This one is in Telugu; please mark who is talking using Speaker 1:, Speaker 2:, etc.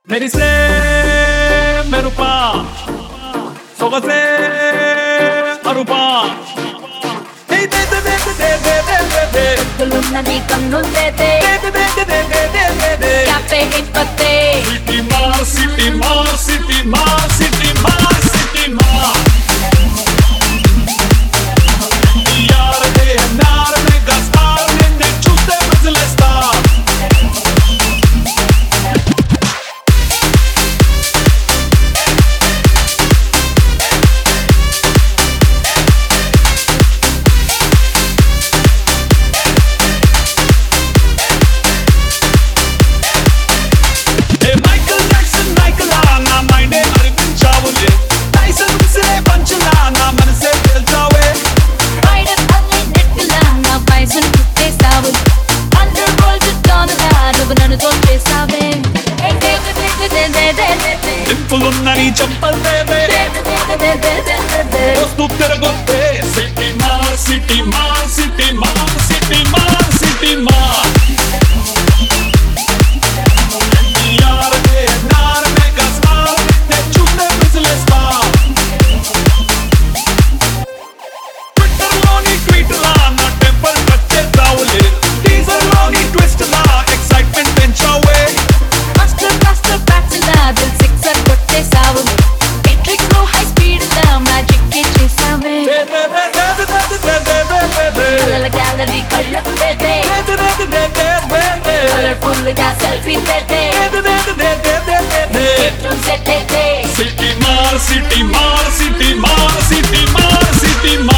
Speaker 1: మెరిసే మెరుపా సొగసే అరుపా
Speaker 2: నీ కన్నులే క్యాఫే హిప్పతే
Speaker 1: సిటీ మార్ సిటీ మార్ సిటీ మార్ సిటీ మార్ సిటీ మార్ యార్ దే నార్ మే గస్టార్ నిన్నే చూస్తే మజలేస్తా దింపులున్నని చెప్పలేదే వస్తూ తిరగొద్దే సిటీ మార్ సిటీ మార్ సిటీ మార్ సిటీ మార్ సిటీ మార్ యార్ దే నార్ మే గస్టార్ నిన్నే చూస్తే మజలేస్తా ట్విట్టర్లోని ట్వీట్లా నా టెంపర్ టచ్ చేద్దావులే టీజర్లోని ట్విస్ట్లా ఎక్సైట్మెంట్ పెంచావే
Speaker 2: మాస్టర్ మాస్టర్ బ్యాట్స్లా దిల్ సిక్సర్ కొట్టేసావు మెట్రిక్స్ లో హై స్పీడ్ లా మ్యాజిక్ చేసావే కలల గ్యాలరీ కళ్ళకు పెట్టే కలర్ఫుల్ గా సెల్ఫీ పెట్టే
Speaker 1: సిటీ మార్ సిటీ మార్ సిటీ మార్ సిటీ మార్ సిటీ మార్